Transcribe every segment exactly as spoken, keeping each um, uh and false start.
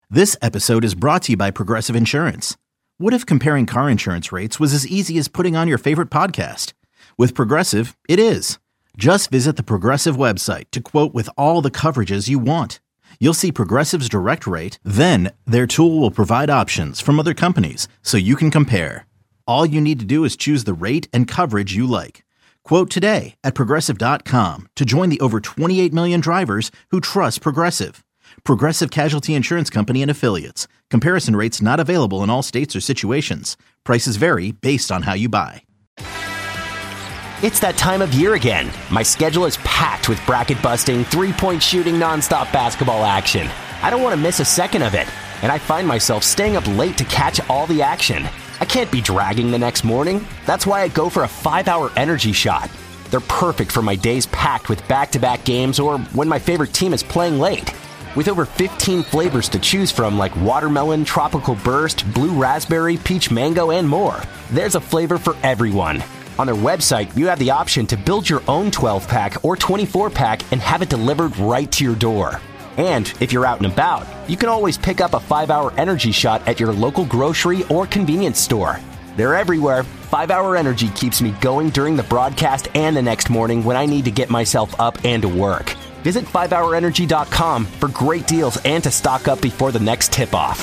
This episode is brought to you by Progressive Insurance. What if comparing car insurance rates was as easy as putting on your favorite podcast? With Progressive, it is. Just visit the Progressive website to quote with all the coverages you want. You'll see Progressive's direct rate, then their tool will provide options from other companies so you can compare. All you need to do is choose the rate and coverage you like. Quote today at progressive dot com to join the over twenty-eight million drivers who trust Progressive. Progressive Casualty Insurance Company and Affiliates. Comparison rates not available in all states or situations. Prices vary based on how you buy. It's that time of year again. My schedule is packed with bracket-busting, three-point shooting, nonstop basketball action. I don't want to miss a second of it, and I find myself staying up late to catch all the action. I can't be dragging the next morning. That's why I go for a five-hour energy shot. They're perfect for my days packed with back-to-back games or when my favorite team is playing late. With over fifteen flavors to choose from like watermelon, tropical burst, blue raspberry, peach mango, and more, there's a flavor for everyone. On their website, you have the option to build your own twelve-pack or twenty-four-pack and have it delivered right to your door. And if you're out and about, you can always pick up a five-hour energy shot at your local grocery or convenience store. They're everywhere. five-hour Energy keeps me going during the broadcast and the next morning when I need to get myself up and to work. Visit five hour energy dot com for great deals and to stock up before the next tip-off.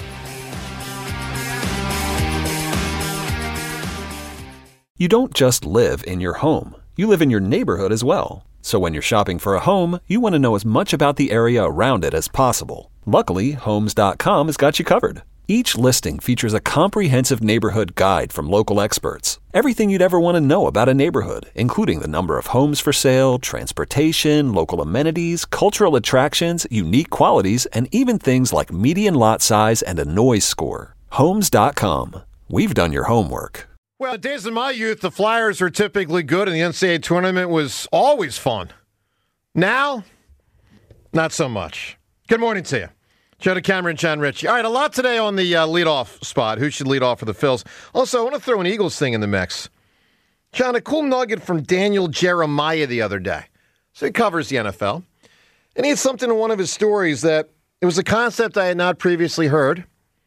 You don't just live in your home. You live in your neighborhood as well. So when you're shopping for a home, you want to know as much about the area around it as possible. Luckily, homes dot com has got you covered. Each listing features a comprehensive neighborhood guide from local experts. Everything you'd ever want to know about a neighborhood, including the number of homes for sale, transportation, local amenities, cultural attractions, unique qualities, and even things like median lot size and a noise score. homes dot com. We've done your homework. Well, the days of my youth, the Flyers were typically good, and the N C double A tournament was always fun. Now, not so much. Good morning to you. Joe DeCamera, John Ritchie. All right, a lot today on the uh, leadoff spot. Who should lead off for the Phils? Also, I want to throw an Eagles thing in the mix. John, a cool nugget from Daniel Jeremiah the other day. So he covers the N F L. And he had something in one of his stories that it was a concept I had not previously heard.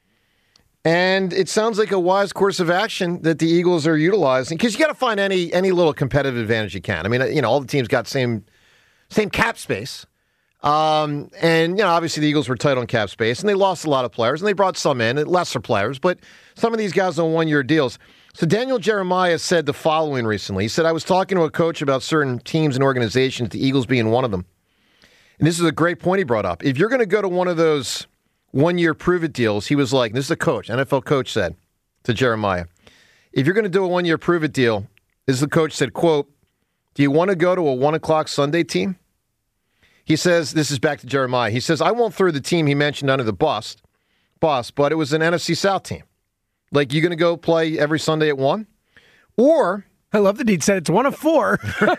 And it sounds like a wise course of action that the Eagles are utilizing. Because you got to find any any little competitive advantage you can. I mean, you know, all the teams got same same cap space. Um, and, you know, obviously the Eagles were tight on cap space, and they lost a lot of players, and they brought some in, lesser players, but some of these guys on one-year deals. So Daniel Jeremiah said the following recently. He said, I was talking to a coach about certain teams and organizations, the Eagles being one of them. And this is a great point he brought up. If you're going to go to one of those one-year prove-it deals, he was like, this is a coach, N F L coach said to Jeremiah, if you're going to do a one-year prove-it deal, this is the coach said, quote, do you want to go to a one o'clock Sunday team? He says, this is back to Jeremiah. He says, I won't throw the team he mentioned under the bus, bus, but it was an N F C South team. Like, you going to go play every Sunday at one? Or... I love that he said it's one of four. right,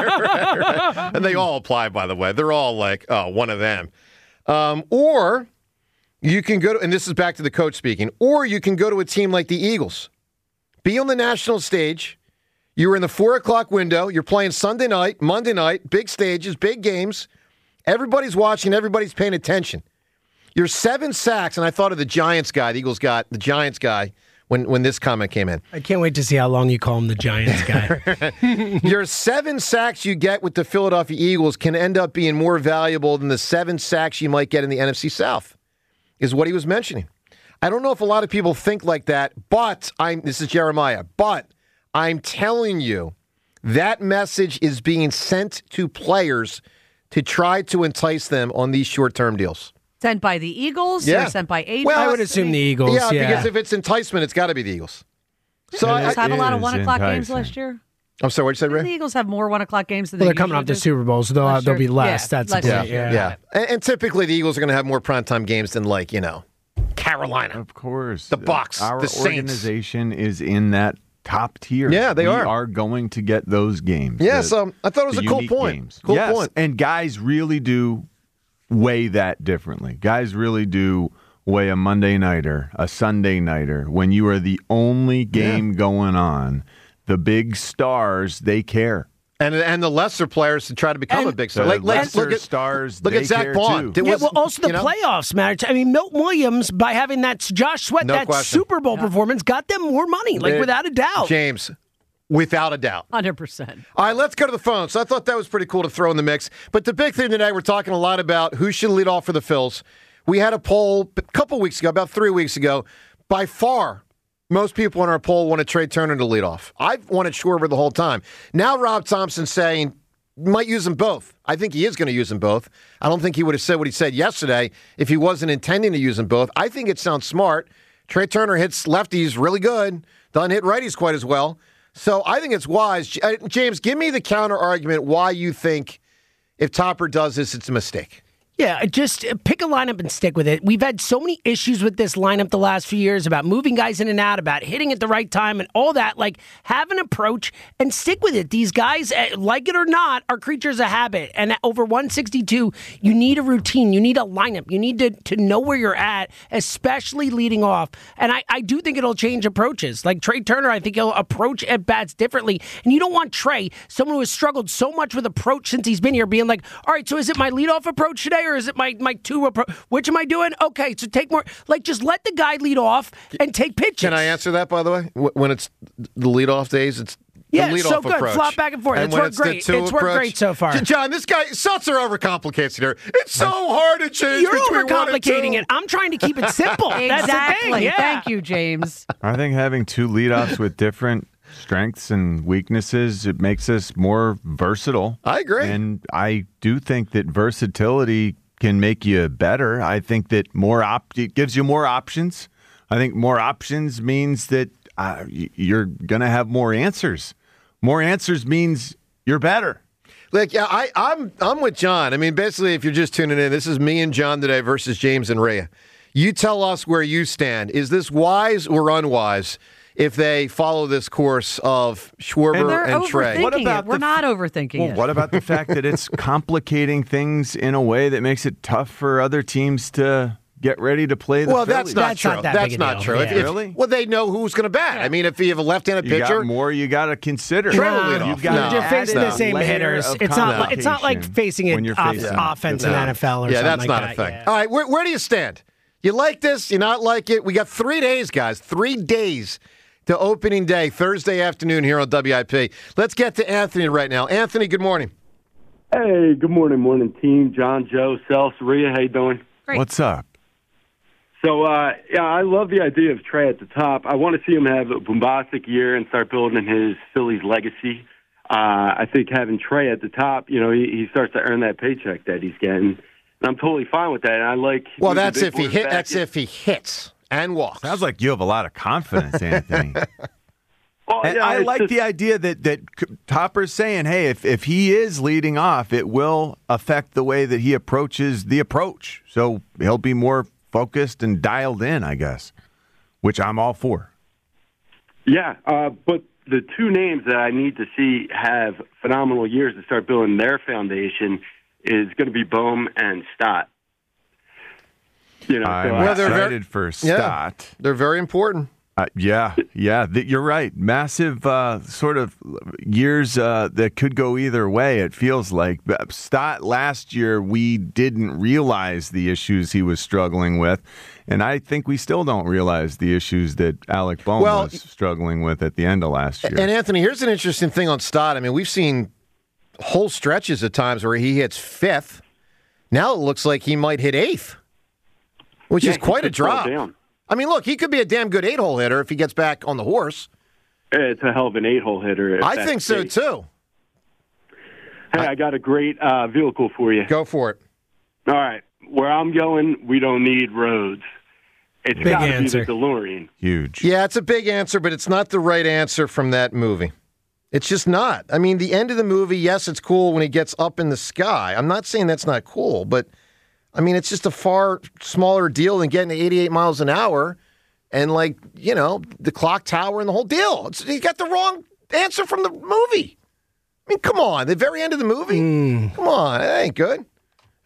right. And they all apply, by the way. They're all like, oh, one of them. Um, or you can go to, and this is back to the coach speaking, or you can go to a team like the Eagles. Be on the national stage. You were in the four o'clock window. You're playing Sunday night, Monday night, big stages, big games. Everybody's watching. Everybody's paying attention. You're seven sacks, and I thought of the Giants guy. The Eagles got the Giants guy when, when this comment came in. I can't wait to see how long you call him the Giants guy. Your seven sacks you get with the Philadelphia Eagles can end up being more valuable than the seven sacks you might get in the N F C South, is what he was mentioning. I don't know if a lot of people think like that, but I'm. This is Jeremiah, but I'm telling you, that message is being sent to players to try to entice them on these short-term deals. Sent by the Eagles yeah. or sent by agents? Well, I would assume the Eagles, yeah. yeah. Because if it's enticement, it's got to be the Eagles. So Did the I, Eagles have a lot of is one o'clock games enticing. last year? I'm sorry, what did you say, Did Ray? the Eagles have more one o'clock games than Well, they they're coming usually off the do? Super Bowl, so they'll, Last there'll be year? less. Yeah, That's the last point. year. Yeah. Yeah. And, and typically the Eagles are going to have more primetime games than, like, you know, Carolina. Of course. The Bucs, Our the Saints. organization is in that top tier. Yeah, they we are. We are going to get those games. Yeah, the- so I thought it was the a cool unique point. Games. Cool yes, point. and guys really do weigh that differently. Guys really do weigh a Monday nighter, a Sunday nighter. When you are the only game Yeah. going on, the big stars, they care. And and the lesser players to try to become And a big star. The Like, let's lesser look at stars, Look they at Zach care Bond. too. It Yeah, was, well, also the you know, playoffs matter. I mean, Milton Williams, by having that Josh Sweat, No that question. Super Bowl performance, got them more money, like It- without a doubt. James, without a doubt. one hundred percent. All right, let's go to the phone. So I thought that was pretty cool to throw in the mix. But the big thing today, we're talking a lot about who should lead off for the Phils. We had a poll a couple weeks ago, about three weeks ago. By far, most people in our poll wanted Trey Turner to lead off. I've wanted Schwarber the whole time. Now Rob Thompson's saying might use them both. I think he is going to use them both. I don't think he would have said what he said yesterday if he wasn't intending to use them both. I think it sounds smart. Trey Turner hits lefties really good. Doesn't hit righties quite as well. So I think it's wise. J- uh, James, give me the counter argument why you think if Topper does this, it's a mistake. Yeah, just pick a lineup and stick with it. We've had so many issues with this lineup the last few years about moving guys in and out, about hitting at the right time and all that. Like, have an approach and stick with it. These guys, like it or not, are creatures of habit. And at over one sixty-two, you need a routine. You need a lineup. You need to, to know where you're at, especially leading off. And I, I do think it'll change approaches. Like Trey Turner, I think he'll approach at bats differently. And you don't want Trey, someone who has struggled so much with approach since he's been here, being like, all right, so is it my leadoff approach today? Or is it my, my two approach? Which am I doing? Okay, so take more. Like, just let the guy lead off and take pitches. Can I answer that, by the way? Wh- When it's the leadoff days, it's the Yeah, leadoff so good. approach. Flop back and forth. And It's when worked the great. two It's worked approach- great so far. J- John, this guy, Seltzer overcomplicates it here. It's so hard to change You're between one and two. overcomplicating it. I'm trying to keep it simple. That's the Exactly. thing. Yeah. Thank you, James. I think having two leadoffs with different strengths and weaknesses, it makes us more versatile. I agree. And I do think that versatility can make you better. I think that more op- it gives you more options. I think more options means that uh, y- you're going to have more answers. More answers means you're better. Like, yeah, I, I'm I'm with John. I mean, basically, if you're just tuning in, this is me and John today versus James and Rhea. You tell us where you stand. Is this wise or unwise if they follow this course of Schwarber They're and Trey? overthinking What about it. We're the- not overthinking Well, it. what about the fact that it's complicating things in a way that makes it tough for other teams to get ready to play the Well, that's Phillies? not That's true. not that that's big a not deal. true. If- Yeah. if- Really? Well, they know who's going to bat. I mean, if you have a left-handed You pitcher, got more you got to consider. Trey will lead Nah, off. You've got No. You're facing no. the same layer hitters. of It's not. Like, it's not like complication facing when it you're off, facing- offense in No. the N F L or yeah, something that's like not that. a thing. Yeah. All right, where, where do you stand? You like this? You not like it? We got three days, guys. Three days to opening day, Thursday afternoon here on W I P. Let's get to Anthony right now. Anthony, good morning. Hey, good morning, morning team. John, Joe, Cel, Saria, how you doing? Great. What's up? So, uh, yeah, I love the idea of Trey at the top. I want to see him have a bombastic year and start building his Phillies legacy. Uh, I think having Trey at the top, you know, he, he starts to earn that paycheck that he's getting. And I'm totally fine with that. And I like. Well, moving that's big if he boys hit. back That's in. if he hits and walks. Sounds like you have a lot of confidence, Anthony. Well, And yeah, I it's like just- the idea that, that Topper's saying, hey, if, if he is leading off, it will affect the way that he approaches the approach. So he'll be more focused and dialed in, I guess, which I'm all for. Yeah, uh, but the two names that I need to see have phenomenal years to start building their foundation is going to be Bohm and Stott. You know, I'm so Well, I- they're excited very- for Yeah. Stott. They're very important. Uh, yeah, yeah, th- you're right. Massive uh, sort of years uh, that could go either way, it feels like. But Stott last year, we didn't realize the issues he was struggling with. And I think we still don't realize the issues that Alec Bohm Well, was struggling with at the end of last year. And Anthony, here's an interesting thing on Stott. I mean, we've seen whole stretches at times where he hits fifth. Now it looks like he might hit eighth, which Yeah, is he quite a could fall drop. down. I mean, look, he could be a damn good eight-hole hitter if he gets back on the horse. It's a hell of an eight-hole hitter. if I that's think so, the case. too. Hey, I got a great uh, vehicle for you. Go for it. All right, where I'm going, we don't need roads. It's Big got to be answer. the DeLorean. Huge. Yeah, it's a big answer, but it's not the right answer from that movie. It's just not. I mean, the end of the movie, yes, it's cool when he gets up in the sky. I'm not saying that's not cool, but, I mean, it's just a far smaller deal than getting to eighty-eight miles an hour and, like, you know, the clock tower and the whole deal. It's, you got the wrong answer from the movie. I mean, come on. The very end of the movie? Come on. That ain't good.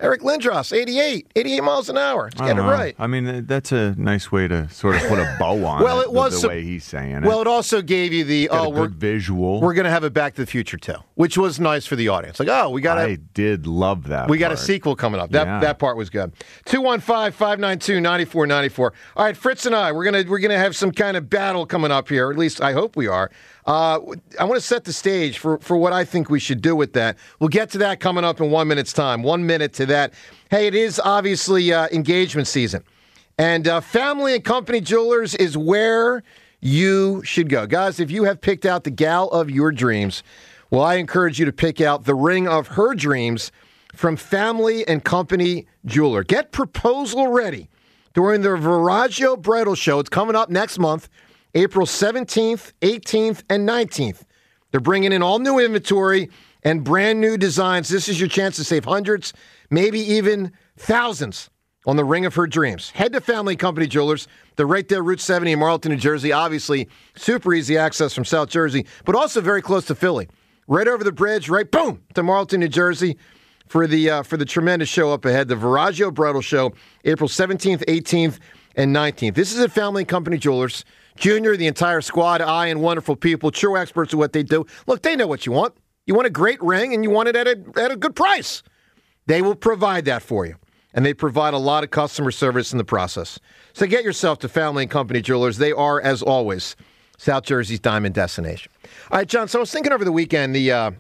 Eric Lindros, eighty-eight, eighty-eight miles an hour. Let's I get it don't know. right. I mean, that's a nice way to sort of put a bow on Well, it, it was the, so- the way he's saying it. Well, it also gave you the, Got oh, a we're, good visual. we're going to have a Back to the Future too, which was nice for the audience. Like, oh, we got I a, did love that we got a part. sequel coming up. That Yeah. that part was good. two one five, five nine two, nine four nine four. All right, Fritz and I, we're going to we're going to have some kind of battle coming up here. At least I hope we are. Uh, I want to set the stage for, for what I think we should do with that. We'll get to that coming up in one minute's time. One minute to that. Hey, it is obviously uh, engagement season. And uh, Family and Company Jewelers is where you should go. Guys, if you have picked out the gal of your dreams, well, I encourage you to pick out the ring of her dreams from Family and Company Jeweler. Get proposal ready during the Viraggio Bridal Show. It's coming up next month, April seventeenth, eighteenth, and nineteenth. They're bringing in all new inventory and brand new designs. This is your chance to save hundreds, maybe even thousands on the ring of her dreams. Head to Family Company Jewelers. They're right there, Route seventy in Marlton, New Jersey. Obviously, super easy access from South Jersey, but also very close to Philly. Right over the bridge, right, boom, to Marlton, New Jersey for the uh, for the tremendous show up ahead, the Viraggio Bridal Show, April seventeenth, eighteenth, and nineteenth. This is at Family Company Jewelers. Junior, the entire squad, I, and wonderful people, true experts of what they do. Look, they know what you want. You want a great ring, and you want it at a, at a good price. They will provide that for you. And they provide a lot of customer service in the process. So get yourself to Family and Company Jewelers. They are, as always, South Jersey's diamond destination. All right, John, so I was thinking over the weekend, the uh,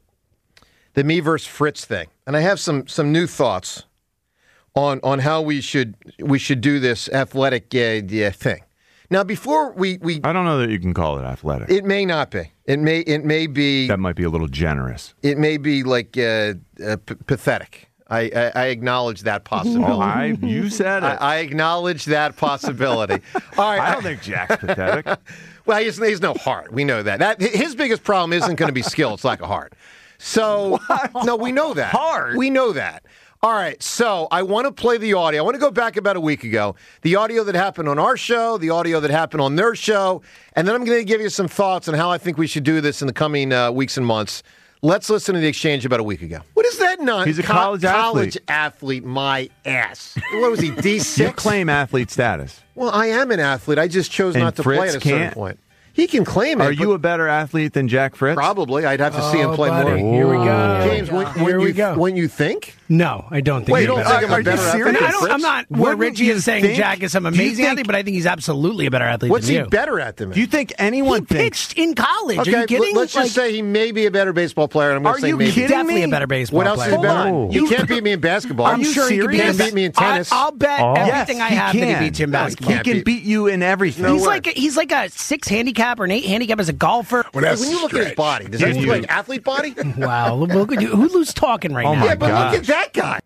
the me versus Fritz thing. And I have some some new thoughts on on how we should we should do this athletic uh, yeah, thing. Now, before we, we... I don't know that you can call it athletic. It may not be. It may it may be... That might be a little generous. It may be like uh, uh, p- pathetic. I, I, I acknowledge that possibility. Oh, I, you said it. I, I acknowledge that possibility. All right. I don't think Jack's pathetic. Well, he's, he's no heart. We know that. That his biggest problem isn't going to be skill. It's lack of heart. So, no, we know that. Heart? We know that. All right, so I want to play the audio. I want to go back about a week ago. The audio that happened on our show, the audio that happened on their show, and then I'm going to give you some thoughts on how I think we should do this in the coming uh, weeks and months. Let's listen to the exchange about a week ago. What is that? Non- He's a college co- athlete. College athlete, my ass. What was he, D six? You claim athlete status. Well, I am an athlete. I just chose And not to Fritz play at a certain can't? point. He can claim it. Are you a better athlete than Jack Fritz? Probably. I'd have to see him Oh, play buddy, more. here we go. James, when, when Here you, we go. when you think? No, I don't think. Wait, he's you don't better. think I'm a Are you better athlete serious? than I don't, Fritz? I'm not where Wouldn't Richie you is saying think- Jack is some do you amazing think- athlete, but I think he's absolutely a better athlete What's than he you. better at than me? Do you think anyone He thinks? pitched in college. Okay, Are you kidding? l- let's just Like, say he may be a better baseball player. And I'm going Are to say you maybe. kidding definitely me? a better baseball What else player. is he better at? Oh. You can't beat me in basketball. Are I'm you sure he could be serious? in Beat me in tennis. I, I'll bet Oh. everything Yes, I have he that he can. beats you in No, he basketball. He can't can beat- beat you in everything. No he's way. like a, he's like a six handicap or an eight handicap as a golfer. Well, that's when you look at his stretch. body, does that Can look you- like athlete body? Wow, look, look at you. Who- Who's talking right Oh now? my Yeah, but gosh. look at that guy.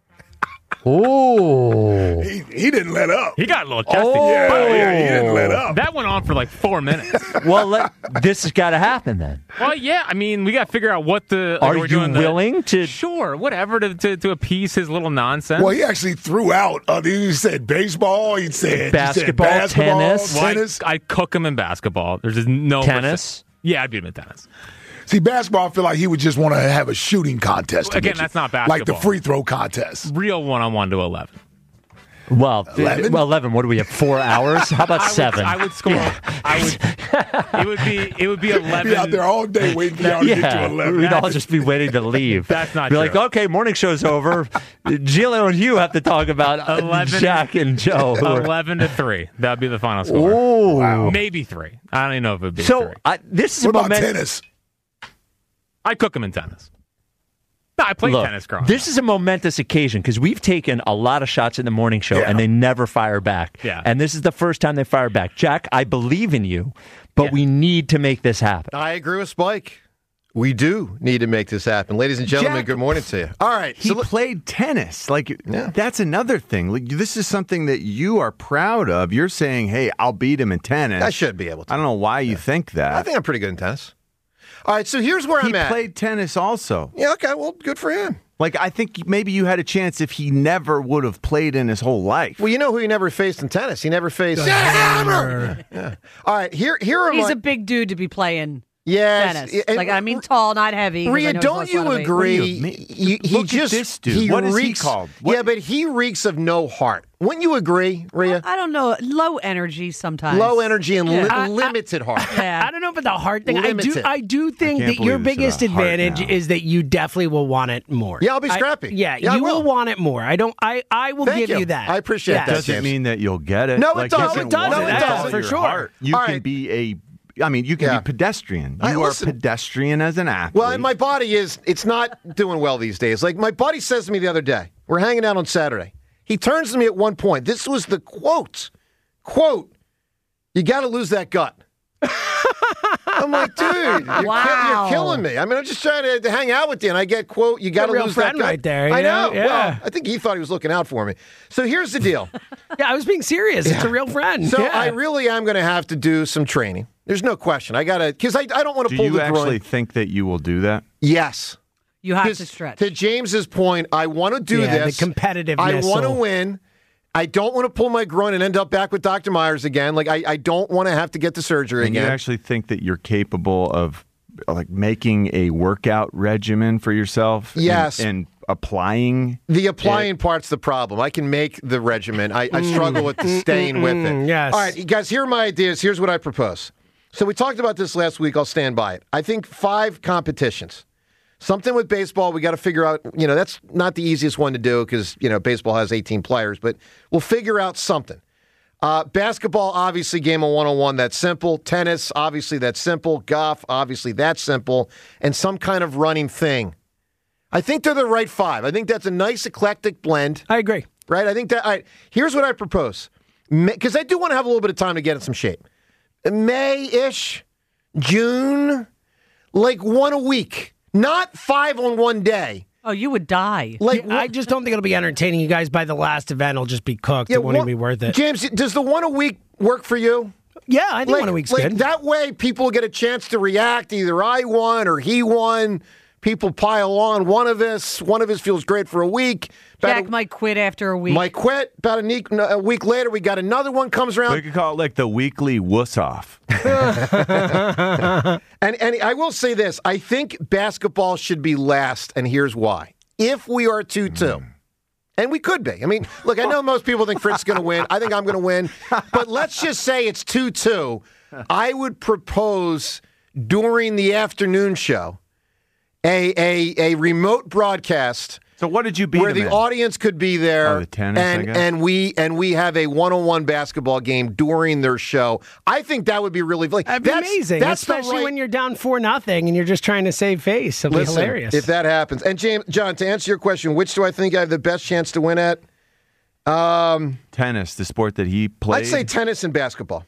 Oh. He, he didn't let up. He got a little testy. Yeah, But yeah, he didn't let up. That went on for like four minutes. Well, let, this has got to happen then. Well, yeah. I mean, we got to figure out what the. Like Are we're you doing the- willing to- Sure, whatever to, to to appease his little nonsense. Well, he actually threw out. Uh, he said baseball. He said Basketball, he said basketball, tennis. Well, I- tennis. I cook him in basketball. There's just no Tennis? percent- Yeah, I'd beat him in tennis. See, basketball, I feel like he would just want to have a shooting contest. Again, with that's you. not Like the basketball. free throw contest. Real one-on-one to eleven. Well, th- Eleven? well, eleven. What do we have? Four hours? How about I would, seven? I would score. I would. It would be. It would be eleven. Be out there all day waiting for y'all to get yeah, to eleven. we'd all just be waiting to leave. That's not be true. like, okay, morning show's over. Gillo and you have to talk about uh, eleven Jack and Joe. who are- Eleven to three. That would be the final score. Oh, Maybe three. I don't even know if it'd be so three. I, this is What a about moment. tennis? I cook him in tennis. No, I played Look, tennis growing this up. is a momentous occasion because we've taken a lot of shots in the morning show Yeah. and they never fire back. Yeah. And this is the first time they fire back. Jack, I believe in you, but Yeah. we need to make this happen. I agree with Spike. We do need to make this happen. Ladies and gentlemen, Jack- good morning to you. All right. He so look- played tennis. Like Yeah. that's another thing. Like this is something that you are proud of. You're saying, "Hey, I'll beat him in tennis." I should be able to. I don't know why you think that. I think I'm pretty good in tennis. All right, so here's where he I'm at. played tennis also. Yeah, okay, well, good for him. Like I think maybe you had a chance if he never would have played in his whole life. Well, you know who he never faced in tennis? He never faced Hammer. Yeah. All right, here, here are He's my. a big dude to be playing Yes. Dennis. And- like, I mean tall, not heavy. 'cause I Rhea, know he's don't lost a you lot of weight. agree? What do you mean? He, he Look at just this dude. What is he reeks, called? What- Yeah, but he reeks of no heart. Wouldn't you agree, Rhea? I don't know. Low energy sometimes. Low energy and Yeah. li- I- I- limited heart. Yeah. I don't know about the heart thing. I do. Limited. I do think I that can't your believe it's biggest about heart advantage now. is that you definitely will want it more. Yeah, I'll be I- scrappy. yeah, Yeah, I you will. will. want it more. I don't. I. I will Thank give you. you that. I appreciate Yes. that. Doesn't James. mean that you'll get it. No, it like, does. you No, can it does. want No, it That's does. all For your sure. heart. You All can right. be a. I mean, you can Yeah. be pedestrian. I- You are listen. pedestrian as an athlete. Well, and my body is, it's not doing well these days. Like, my buddy says to me the other day, we're hanging out on Saturday. He turns to me at one point. This was the quote. Quote, you got to lose that gut. I'm like, dude, you're, Wow. kill- you're killing me. I mean, I'm just trying to, to hang out with you, and I get, quote, you got to a real lose that friend gut. right there, I you know. know? Yeah. Well, I think he thought he was looking out for me. So here's the deal. Yeah, I was being serious. It's a real friend. So yeah. I really am going to have to do some training. There's no question. I got to, because I, I don't want to do pull you the actually groin. think that you will do that? Yes. You have 'Cause to stretch. To James's point, I want to do Yeah, the this. competitiveness I want to will- win. I don't want to pull my groin and end up back with Doctor Myers again. Like, I, I don't want to have to get the surgery And you again. actually think that you're capable of like making a workout regimen for yourself? and- Yes. And, applying The applying part's the problem. I can make the regimen. I, I struggle with the staying with it. yes. All right, you guys, here are my ideas. Here's what I propose. So we talked about this last week. I'll stand by it. I think five competitions. Something with baseball, we got to figure out, you know, that's not the easiest one to do because, you know, baseball has eighteen players, but we'll figure out something. Uh, basketball, obviously, game of one-on-one, that's simple. Tennis, obviously, that's simple. Golf, obviously, that's simple. And some kind of running thing. I think they're the right five. I think that's a nice eclectic blend. I agree. Right? I think that, all right, here's what I propose. Because I do want to have a little bit of time to get in some shape. May-ish, June, like one a week. Not five on one day. Oh, you would die. Like I just don't think it'll be entertaining. You guys by the last event will just be cooked. it won't even be worth it. James, does the one a week work for you? Yeah, I think like, one a week's like good. That way people get a chance to react. Either I won or he won. People pile on. One of us, one of us feels great for a week. About Jack a, might quit after a week. might quit. About a week, a week later, we got another one comes around. We could call it like the weekly wuss-off. and and I will say this. I think basketball should be last, and here's why. If we are two two, mm. and we could be. I mean, look, I know most people think Fritz is going to win. I think I'm going to win. But let's just say it's two two. I would propose during the afternoon show a a, a remote broadcast. So what did you beat where him the in? audience could be there, Oh, the tennis, I and guess? and we and we have a one-on-one basketball game during their show. I think that would be really like That'd be that's, amazing, That's the especially right- when you're down four nothing and you're just trying to save face. It'll Listen, be hilarious. if that happens. And James, John, to answer your question, which do I think I have the best chance to win at? Um, Tennis, the sport that he played. I'd say tennis and basketball.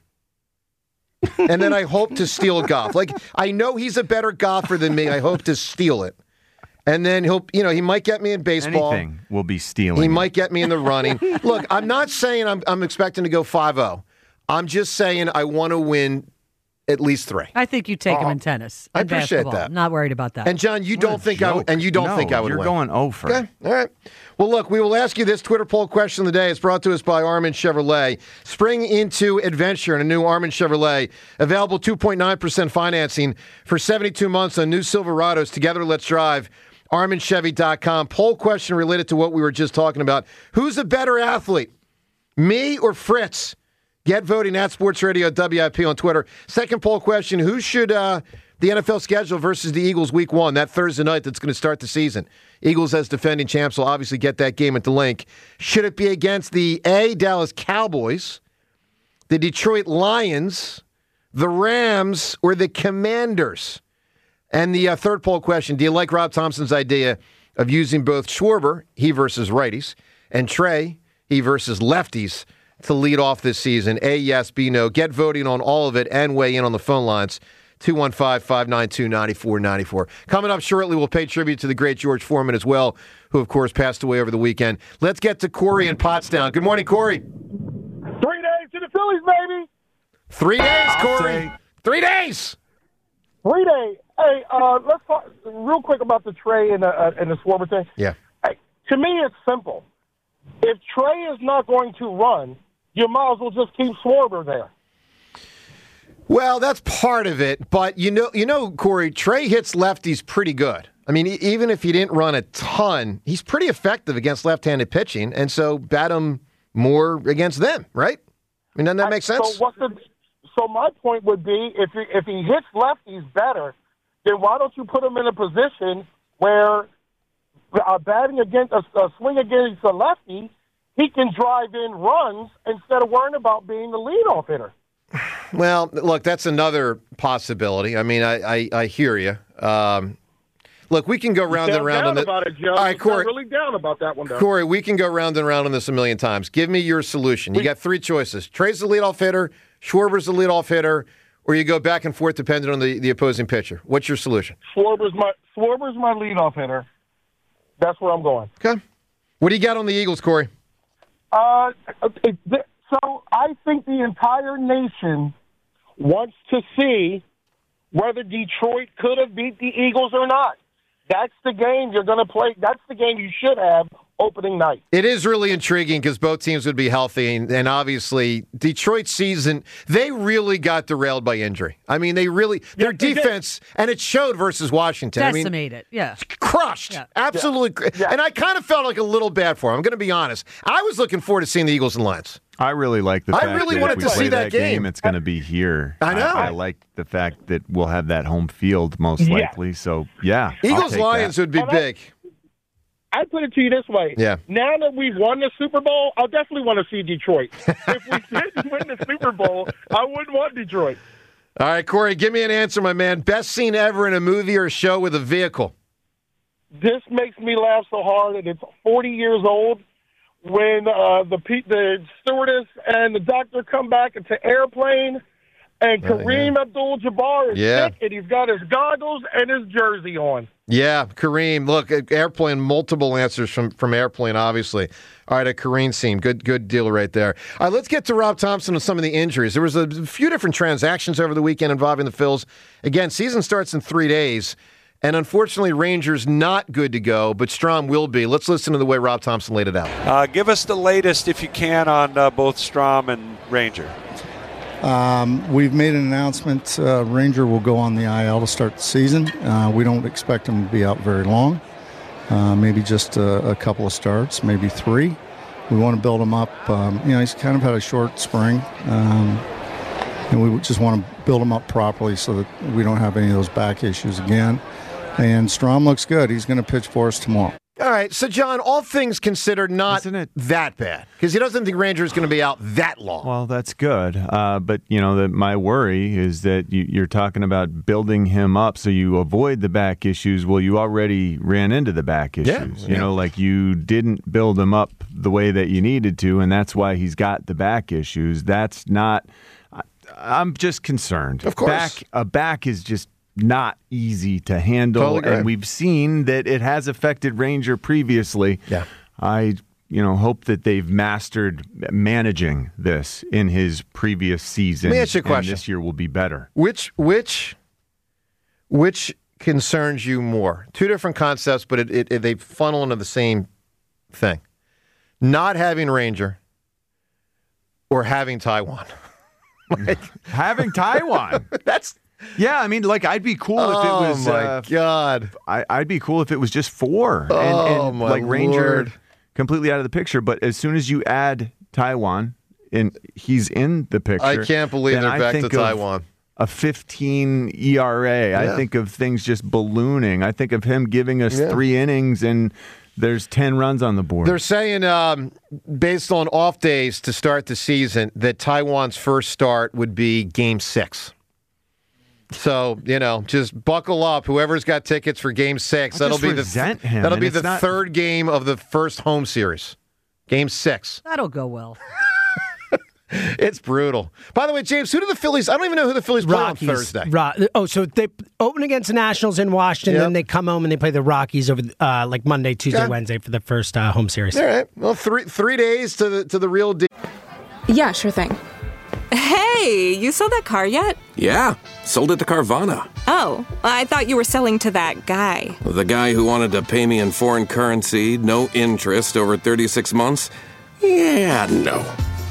And then I hope to steal golf. Like, I know he's a better golfer than me. I hope to steal it. And then he'll, you know, he might get me in baseball. Anything will be stealing. He it. might get me in the running. Look, I'm not saying I'm, I'm expecting to go five oh. I'm just saying I want to win at least three. I think you take him Oh, in tennis. I and appreciate basketball. that. I'm not worried about that. And John, you don't think I would, and you don't No, think I would you're win. going over. Okay, all right. Well, look, we will ask you this Twitter poll question of the day. It's brought to us by Armin Chevrolet. Spring into adventure in a new Armin Chevrolet. Available two point nine percent financing for seventy-two months on new Silverados. Together, let's drive. Armin Chevy dot com. Poll question related to what we were just talking about. Who's a better athlete, me or Fritz? Get voting at Sports Radio W I P on Twitter. Second poll question, who should uh, the N F L schedule versus the Eagles week one, that Thursday night that's going to start the season? Eagles as defending champs will obviously get that game at the link. Should it be against the A, Dallas Cowboys, the Detroit Lions, the Rams, or the Commanders? And the uh, third poll question, do you like Rob Thompson's idea of using both Schwarber, he versus righties, and Trey, he versus lefties, to lead off this season? A, yes, B, no. Get voting on all of it and weigh in on the phone lines. two one five, five nine two, nine four nine four. Coming up shortly, we'll pay tribute to the great George Foreman as well, who, of course, passed away over the weekend. Let's get to Corey in Pottstown. Good morning, Corey. Three days to the Phillies, baby. Three days, I'll Corey. say- Three days. Three days. Hey, uh, let's talk real quick about the Trey and the, uh, and the Schwarber thing. Yeah. Hey, to me, it's simple. If Trey is not going to run, you might as well just keep Schwarber there. Well, that's part of it, but you know, you know, Corey, Trey hits lefties pretty good. I mean, even if he didn't run a ton, he's pretty effective against left-handed pitching, and so bat him more against them, right? I mean, doesn't that make sense? So, what's the, so my point would be, if he, if he hits lefties better, then why don't you put him in a position where uh, batting against a, a swing against a lefty, he can drive in runs instead of worrying about being the leadoff hitter. Well, look, that's another possibility. I mean, I, I, I hear you. Um, look, we can go round and round on this. About it, Joe. All right, Corey. I'm really down about that one, though. Corey, we can go round and round on this a million times. Give me your solution. You got three choices. Trey's the leadoff hitter, Schwarber's the leadoff hitter, or you go back and forth depending on the, the opposing pitcher. What's your solution? Schwarber's my Schwarber's my leadoff hitter. That's where I'm going. Okay. What do you got on the Eagles, Corey? Uh, it, so I think the entire nation wants to see whether Detroit could have beat the Eagles or not. That's the game you're going to play. That's the game you should have opening night. It is really intriguing because both teams would be healthy, and, and obviously Detroit's season, they really got derailed by injury. I mean, they really, their yeah, defense, and it showed versus Washington. Decimate I mean, it, yeah. Crushed. Yeah. Absolutely. Yeah. Yeah. And I kind of felt like a little bad for them. I'm going to be honest. I was looking forward to seeing the Eagles and Lions. I really like the I fact really that wanted if we to play see that game. game, it's going to be here. I know. I, I like the fact that we'll have that home field most Yeah. likely. So, yeah. Eagles Lions would be And I- big. I put it to you this way. Yeah. Now that we've won the Super Bowl, I'll definitely want to see Detroit. If we didn't win the Super Bowl, I wouldn't want Detroit. All right, Corey, give me an answer, my man. Best scene ever in a movie or a show with a vehicle. This makes me laugh so hard, and it's forty years old when uh, the pe- the stewardess and the doctor come back into Airplane, and Kareem yeah. Abdul-Jabbar is Yeah. sick, and he's got his goggles and his jersey on. Yeah, Kareem. Look, Airplane, multiple answers from, from Airplane, obviously. All right, a Kareem scene. Good good deal right there. All right, let's get to Rob Thompson and some of the injuries. There was a few different transactions over the weekend involving the Phils. Again, season starts in three days, and unfortunately, Rangers not good to go, but Strom will be. Let's listen to the way Rob Thompson laid it out. Uh, give us the latest, if you can, on uh, both Strom and Ranger. Um, we've made an announcement. Uh, Ranger will go on the I L to start the season. Uh, we don't expect him to be out very long. Uh, maybe just a, a couple of starts, maybe three. We want to build him up. Um, you know, he's kind of had a short spring, um, and we just want to build him up properly so that we don't have any of those back issues again. And Strom looks good. He's going to pitch for us tomorrow. All right, so John, all things considered, not that bad because he doesn't think Ranger is going to be out that long. Well, that's good. Uh, but, you know, the, my worry is that you, you're talking about building him up so you avoid the back issues. Well, you already ran into the back issues. Yeah, you yeah. know, like you didn't build him up the way that you needed to, and that's why he's got the back issues. That's not I, I'm just concerned. Of course. Back, a back is just not easy to handle, Totally agree. and we've seen that it has affected Ranger previously. Yeah. I you know, hope that they've mastered managing this in his previous season. Let me ask you a and question. this year will be better. Which which which concerns you more? Two different concepts, but it, it, it, they funnel into the same thing. Not having Ranger or having Taiwan. like, having Taiwan. That's yeah. I mean, like I'd be cool if it oh was. my uh, God. I, I'd be cool if it was just four. Oh, and, and my like Ranger Lord. completely out of the picture. But as soon as you add Taiwan, and he's in the picture, I can't believe then they're I back to think of Taiwan. A fifteen E R A. Yeah. I think of things just ballooning. I think of him giving us Yeah. three innings and there's ten runs on the board. They're saying, um, based on off days to start the season, that Taiwan's first start would be Game Six. So you know, just buckle up. Whoever's got tickets for Game Six, I that'll just be the resent him, that'll and be it's the not- third game of the first home series. Game Six. That'll go well. It's brutal. By the way, James, who do the Phillies? I don't even know who the Phillies play Rockies. on Thursday. Ro- oh, so they open against the Nationals in Washington, Yep. then they come home and they play the Rockies over uh, like Monday, Tuesday, Yeah. Wednesday for the first uh, home series. All right. Well, three three days to the to the real deal. Yeah, sure thing. Hey, you sold that car yet? Yeah, sold it to Carvana. Oh, I thought you were selling to that guy. The guy who wanted to pay me in foreign currency, no interest over thirty-six months? Yeah, no.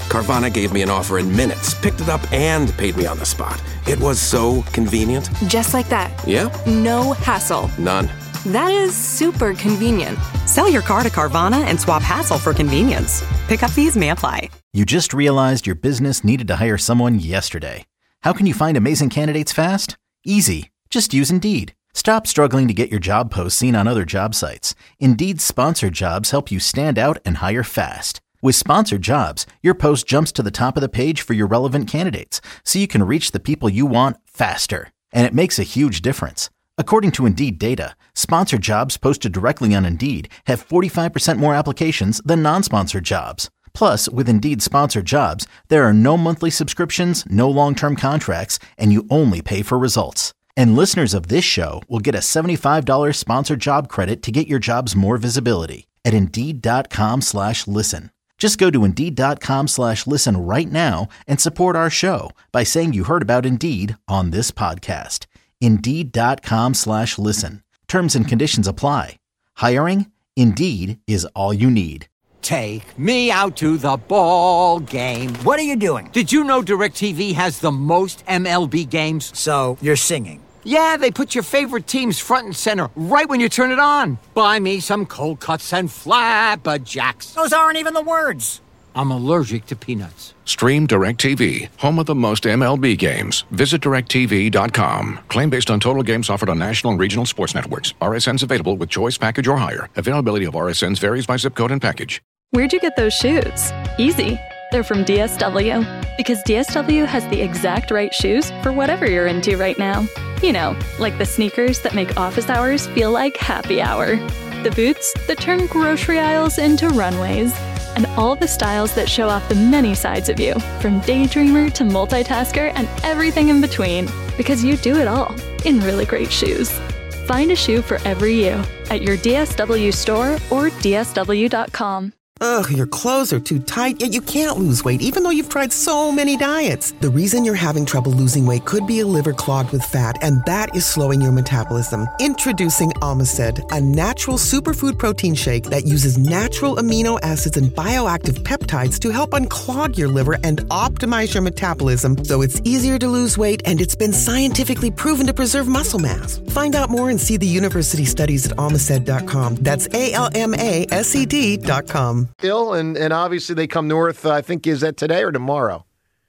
Carvana gave me an offer in minutes, picked it up, and paid me on the spot. It was so convenient. Just like that. Yeah? No hassle. None. That is super convenient. Sell your car to Carvana and swap hassle for convenience. Pickup fees may apply. You just realized your business needed to hire someone yesterday. How can you find amazing candidates fast? Easy. Just use Indeed. Stop struggling to get your job posts seen on other job sites. Indeed's sponsored jobs help you stand out and hire fast. With sponsored jobs, your post jumps to the top of the page for your relevant candidates, so you can reach the people you want faster. And it makes a huge difference. According to Indeed data, sponsored jobs posted directly on Indeed have forty-five percent more applications than non-sponsored jobs. Plus, with Indeed sponsored jobs, there are no monthly subscriptions, no long-term contracts, and you only pay for results. And listeners of this show will get a seventy-five dollars sponsored job credit to get your jobs more visibility at Indeed.com slash listen. Just go to Indeed.com slash listen right now and support our show by saying you heard about Indeed on this podcast. Indeed.com slash listen. Terms and conditions apply. Hiring? Indeed is all you need. Take me out to the ball game. What are you doing? Did you know DirecTV has the most M L B games? So, you're singing. Yeah, they put your favorite teams front and center right when you turn it on. Buy me some cold cuts and flapjacks. Those aren't even the words. I'm allergic to peanuts. Stream DirecTV, home of the most M L B games. Visit direct T V dot com. Claim based on total games offered on national and regional sports networks. R S Ns available with choice package or higher. Availability of R S Ns varies by zip code and package. Where'd you get those shoes? Easy. They're from D S W. Because D S W has the exact right shoes for whatever you're into right now. You know, like the sneakers that make office hours feel like happy hour. The boots that turn grocery aisles into runways. And all the styles that show off the many sides of you, from daydreamer to multitasker and everything in between. Because you do it all in really great shoes. Find a shoe for every you at your D S W store or D S W dot com. Ugh, your clothes are too tight, yet you can't lose weight even though you've tried so many diets. The reason you're having trouble losing weight could be a liver clogged with fat, and that is slowing your metabolism. Introducing Omicid, a natural superfood protein shake that uses natural amino acids and bioactive peptides to help unclog your liver and optimize your metabolism so it's easier to lose weight, and it's been scientifically proven to preserve muscle mass. Find out more and see the university studies at Omicid dot com. That's A L M A S E D dot com. Ill, and, and obviously they come north, uh, I think, is that today or tomorrow?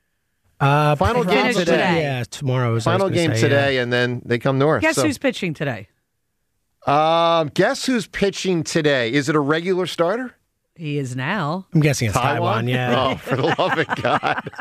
Uh, Final game today. today. Yeah, tomorrow. Is Final game say, today, yeah. and then they come north. Guess so. who's pitching today? Um, guess who's pitching today? Is it a regular starter? He is now. I'm guessing it's Taijuan, Taijuan yeah. Oh, for the love of God.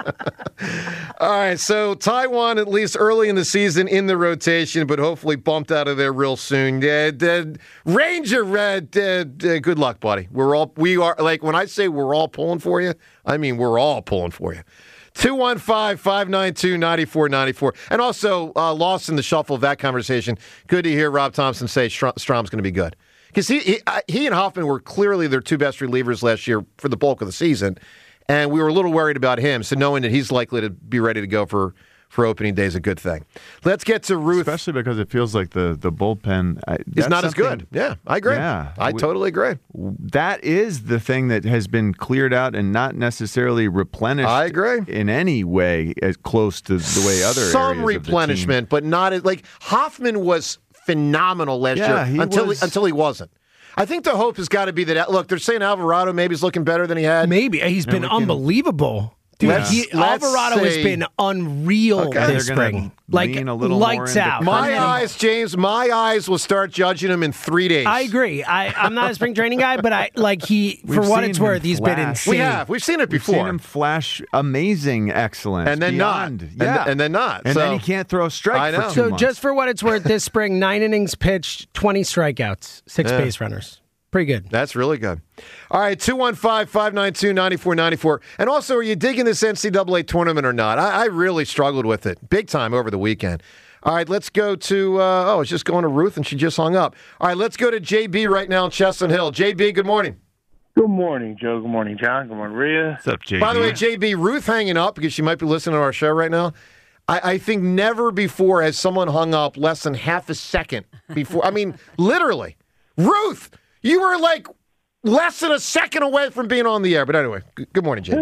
All right, so Taijuan, at least early in the season, in the rotation, but hopefully bumped out of there real soon. Uh, uh, Ranger, uh, uh, uh, good luck, buddy. We're all, we are, like, when I say we're all pulling for you, I mean we're all pulling for you. two one five, five nine two, nine four nine four. And also, uh, lost in the shuffle of that conversation, good to hear Rob Thompson say Str- Strom's going to be good. Because he, he he and Hoffman were clearly their two best relievers last year for the bulk of the season, and we were a little worried about him. So knowing that he's likely to be ready to go for, for opening day is a good thing. Let's get to Ruth. Especially because it feels like the, the bullpen is not as good. Yeah, I agree. Yeah, I we, totally agree. That is the thing that has been cleared out and not necessarily replenished. I agree. In any way as close to the way other Some areas replenishment, of the team. but not as, like Hoffman was phenomenal last yeah, year he until was... he, until he wasn't. I think the hope has got to be that, look, they're saying Alvarado maybe is looking better than he had. Maybe. He's been can, unbelievable. Dude, let's, he, let's Alvarado say, has been unreal okay. this spring. Like, lights out. My eyes, James, my eyes will start judging him in three days. I agree. I, I'm not a spring training guy, but I like he, We've for what it's worth, he's flash. been insane. We have. We've seen it before. We've seen him flash amazing excellence. And then beyond. not. Yeah. And, and then not. And so, then he can't throw a strike I know. for two So months. just for what it's worth, this spring, nine innings pitched, twenty strikeouts, six Yeah. base runners. Pretty good. That's really good. All right, two one five, five nine two, nine four nine four. And also, are you digging this N C double A tournament or not? I, I really struggled with it big time over the weekend. All right, let's go to, uh, oh, it's just going to Ruth, and she just hung up. All right, let's go to J B right now in Chestnut Hill. J B, good morning. Good morning, Joe. Good morning, John. Good morning, Rhea. What's up, J B? By the way, J B, Ruth hanging up because she might be listening to our show right now. I, I think never before has someone hung up less than half a second before. I mean, literally. Ruth, you were like less than a second away from being on the air. But anyway, good, good morning, J B.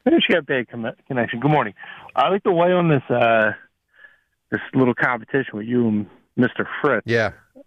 Maybe she got a bad com- connection. Good morning. I like to weigh on this uh, this little competition with you and Mister Fritz. Yeah.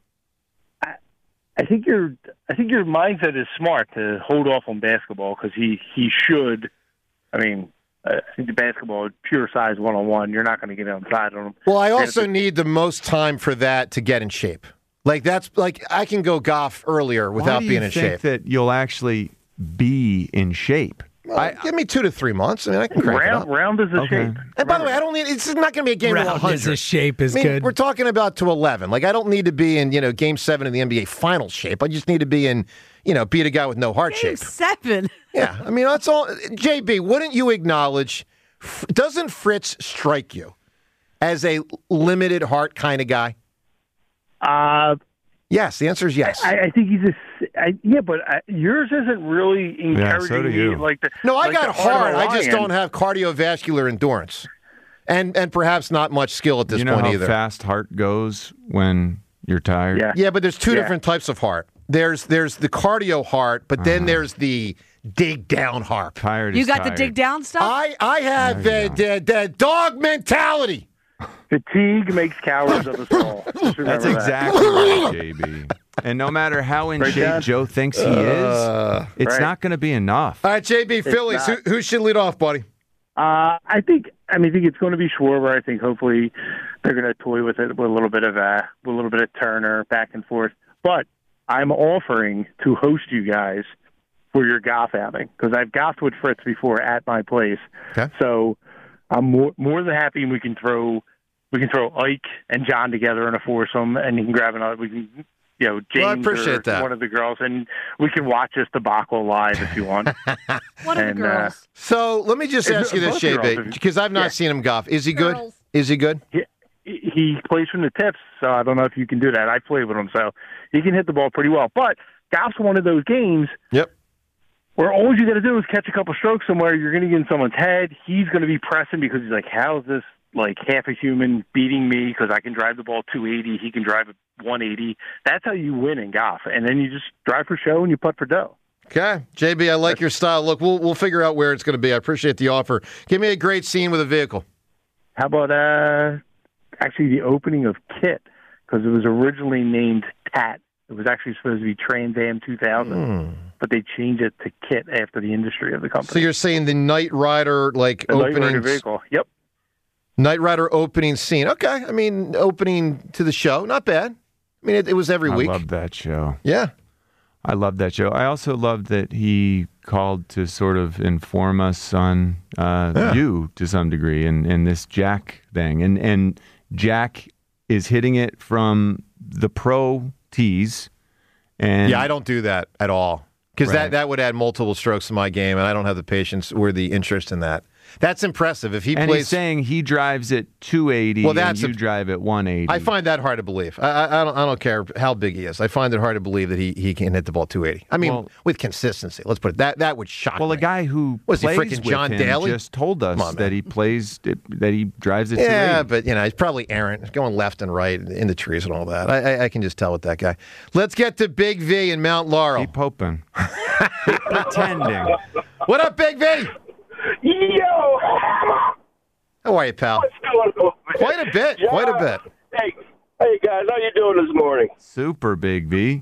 I, I think your I think your mindset is smart to hold off on basketball because he, he should. I mean, I think the basketball, pure size one on one, you're not going to get outside on him. Well, I also need the most time for that to get in shape. Like that's like I can go golf earlier without Why do being you in think shape. that you'll actually be in shape? Well, I, give me two to three months. I mean, I can crank round, it up. round is a Okay. shape. And by the way, I don't need. It's not going to be a game of one Round hundred. is a shape is I mean, good. We're talking about to eleven. Like I don't need to be in you know game seven of the N B A final shape. I just need to be in you know beat a guy with no heart Game shape. seven. Yeah, I mean that's all. J B, wouldn't you acknowledge? F- Doesn't Fritz strike you as a limited heart kind of guy? Uh, yes. The answer is yes. I, I think he's a. I, yeah, but I, yours isn't really encouraging so do me you. like the. no, I like got the heart heart. of a I just lion. don't have cardiovascular endurance, and and perhaps not much skill at this you know point how either. fast heart goes when you're tired? Yeah. Yeah, but there's two Yeah. different types of heart. There's there's the cardio heart, but then Uh-huh. there's the dig down heart. Tired You is got the tired. dig down stuff? I I have the, the the dog mentality. Fatigue makes cowards of us all. Just remember That's that. exactly right, J B. And no matter how in Right, shape John? Joe thinks he Uh, is, it's right. not going to be enough. All right, J B, Phillies. Who, not. who should lead off, buddy? Uh, I think. I mean, I think it's going to be Schwarber. I think hopefully they're going to toy with it with a little bit of uh, with a little bit of Turner back and forth. But I'm offering to host you guys for your golf outing because I've golfed with Fritz before at my place. Okay. So I'm more more than happy we can throw we can throw Ike and John together in a foursome, and you can grab another. We can. You know, James Well, I appreciate or that. one of the girls, and we can watch this debacle live if you want. One of And, the girls. So let me just Is ask it you this, both J girls? B, because I've not Yeah. seen him golf. Is he good? Girls. Is he good? he, he plays from the tips, so I don't know if you can do that. I played with him, so he can hit the ball pretty well. But golf's one of those games Yep. where all you got to do is catch a couple strokes somewhere. You're going to get in someone's head. He's going to be pressing because he's like, how is this like half a human beating me because I can drive the ball two eighty, he can drive it one eighty. That's how you win in golf. And then you just drive for show and you putt for dough. Okay, J B, I like your style. Look, we'll we'll figure out where it's going to be. I appreciate the offer. Give me a great scene with a vehicle. How about uh, actually the opening of Kit because it was originally named Tat. It was actually supposed to be Trans Am two thousand, but they changed it to Kit after the industry of the company. So you're saying the Knight Rider like the Knight opening Rider vehicle. Yep. Knight Rider opening scene. Okay, I mean opening to the show, not bad. I mean it, it was every I week. love that show. Yeah. I love that show. I also loved that he called to sort of inform us on uh, Yeah. you to some degree and, and this Jack thing. And and Jack is hitting it from the pro tees. And Yeah, I don't do that at all because Right. that, that would add multiple strokes to my game, and I don't have the patience or the interest in that. That's impressive. If he and plays, he's saying he drives at two eighty Well, that's and you a- drive at one eighty. I find that hard to believe. I, I, I don't. I don't care how big he is. I find it hard to believe that he, he can hit the ball two eighty. I mean, Well- with consistency. Let's put it that that would shock. Well, me. a guy who Was he plays freaking with John him Daly? just told us Come on, that man. he plays that he drives at two Yeah, eighty. but you know he's probably errant, going left and right in the trees and all that. I, I, I can just tell with that guy. Let's get to Big V in Mount Laurel. Keep hoping. Keep pretending. What up, Big V? Yo! How are you, pal? What's going on? Quite a bit. John, Quite a bit. Hey, hey guys, how you doing this morning? Super Big V.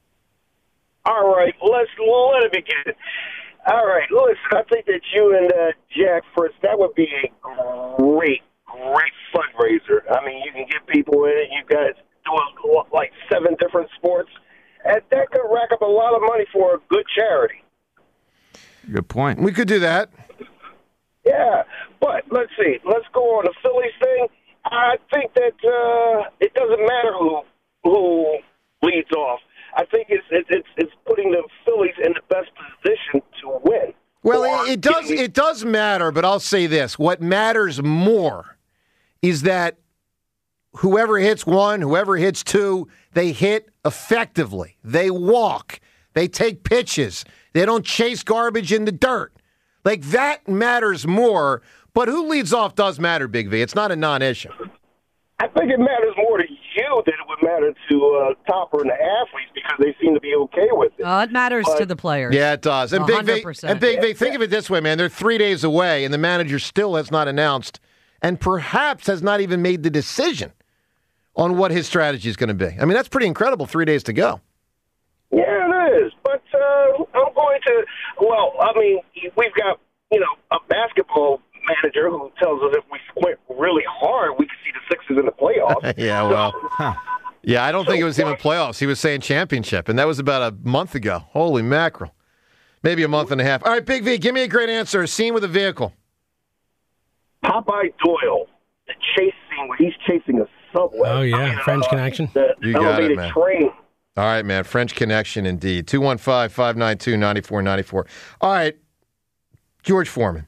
All right, let's let it begin. All right, listen, I think that you and uh, Jack Fritz, that would be a great, great fundraiser. I mean, you can get people in it. You guys do like seven different sports, and that could rack up a lot of money for a good charity. Good point. We could do that. Yeah, but let's see. Let's go on the Phillies thing. I think that uh, it doesn't matter who who leads off. I think it's it's it's, it's putting the Phillies in the best position to win. Well, Or it, it does. getting- It does matter, but I'll say this: what matters more is that whoever hits one, whoever hits two, they hit effectively. They walk. They take pitches. They don't chase garbage in the dirt. Like, that matters more, but who leads off does matter, Big V. It's not a non-issue. I think it matters more to you that it would matter to uh, Topper and the athletes because they seem to be okay with it. Oh, it matters But- to the players. Yeah, it does. And Big one hundred V, percent. and Big V, think of it this way, man. They're three days away, and the manager still has not announced and perhaps has not even made the decision on what his strategy is going to be. I mean, that's pretty incredible, three days to go. Yeah, it is. But uh, I'm going to, well, I mean, we've got, you know, a basketball manager who tells us if we squint really hard, we can see the Sixers in the playoffs. Yeah, well, huh. yeah, I don't think it was even playoffs. He was saying championship, and that was about a month ago. Holy mackerel. Maybe a month and a half. All right, Big V, give me a great answer. A scene with a vehicle. Popeye Doyle, the chase scene where he's chasing a subway. Oh, yeah. I mean, French uh, Connection. The You got it, elevated man. train. All right, man. French Connection, indeed. two one five, five nine two, nine four nine four. All right, George Foreman.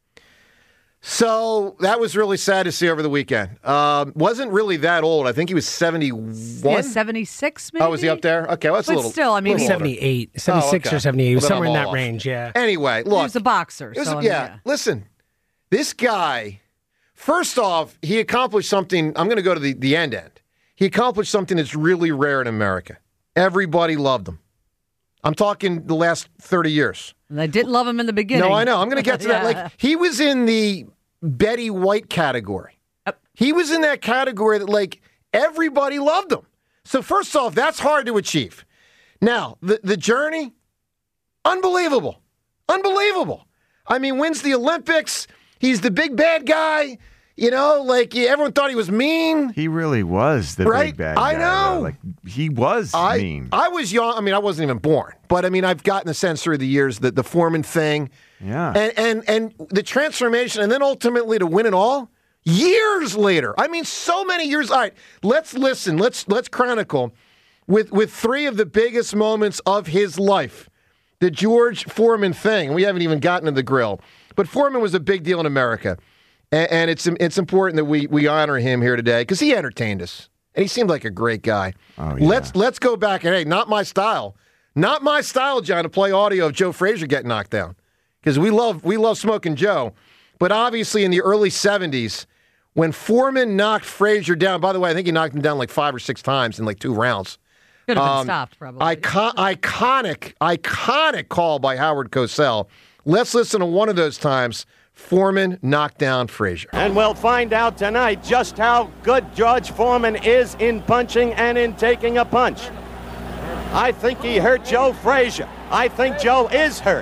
So that was really sad to see over the weekend. Um, wasn't really that old. I think he was seventy-one. Yeah, seventy-six maybe? Oh, was he up there? Okay, well, that's But a little. still, I mean, little he- older. seventy-eight, seventy-six Oh, okay. or seventy-eight. It was Well, then somewhere in I'm that all range, yeah. Anyway, look. He was a boxer. It was- so, I mean, yeah, listen. This guy, first off, he accomplished something. I'm going to go to the, the end end. He accomplished something that's really rare in America. Everybody loved him. I'm talking the last thirty years. And they didn't love him in the beginning. No, I know. I'm going to get to that. Yeah. Like, he was in the Betty White category. He was in that category that, like, everybody loved him. So, first off, that's hard to achieve. Now, the, the journey, unbelievable. Unbelievable. I mean, wins the Olympics. He's the big bad guy. You know, like, everyone thought he was mean. He really was the Right? big bad I guy, know. though. Like, he was I, mean. I was young. I mean, I wasn't even born. But, I mean, I've gotten a sense through the years that the Foreman thing. Yeah. And, and, and the transformation, and then ultimately to win it all, years later. I mean, so many years. All right, let's listen. Let's let's chronicle with, with three of the biggest moments of his life. The George Foreman thing. We haven't even gotten to the grill. But Foreman was a big deal in America. And, and it's it's important that we, we honor him here today because he entertained us. And he seemed like a great guy. Oh, yeah. Let's let's go back. And, hey, not my style. Not my style, John, to play audio of Joe Frazier getting knocked down. Because we love we love smoking Joe. But obviously in the early seventies, when Foreman knocked Frazier down, by the way, I think he knocked him down like five or six times in like two rounds. Could have been Um, stopped, probably. Icon- iconic, iconic call by Howard Cosell. Let's listen to one of those times Foreman knocked down Frazier. And we'll find out tonight just how good George Foreman is in punching and in taking a punch. I think he hurt Joe Frazier. I think Joe is hurt.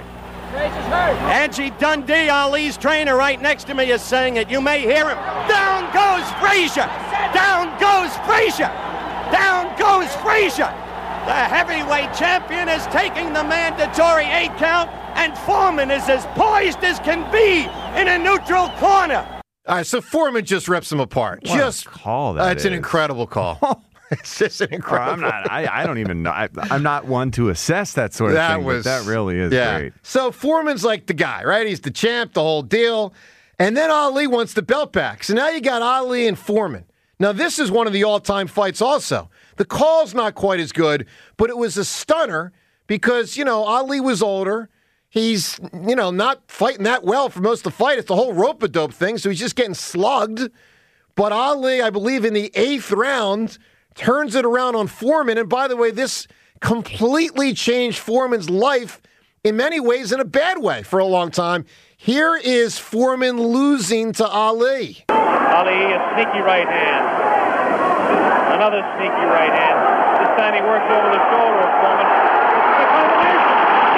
Angie Dundee, Ali's trainer, right next to me is saying it. You may hear him. Down goes Frazier! Down goes Frazier! Down goes Frazier! The heavyweight champion is taking the mandatory eight count, and Foreman is as poised as can be in a neutral corner. All right, so Foreman just rips him apart. What a just call uh, that it's an is. incredible call. It's just an Oh, incredible. I'm not. I, I don't even know. I, I'm not one to assess that sort of that thing. was but that really is yeah. great. So Foreman's like the guy, right? He's the champ, the whole deal. And then Ali wants the belt back. So now you got Ali and Foreman. Now this is one of the all-time fights also. The call's not quite as good, but it was a stunner because, you know, Ali was older. He's, you know, not fighting that well for most of the fight. It's the whole rope-a-dope thing, so he's just getting slugged. But Ali, I believe in the eighth round, turns it around on Foreman. And by the way, this completely changed Foreman's life in many ways in a bad way for a long time. Here is Foreman losing to Ali. Ali, a sneaky right hand. Another sneaky right hand. This time he works over the shoulder of Foreman. This is a combination.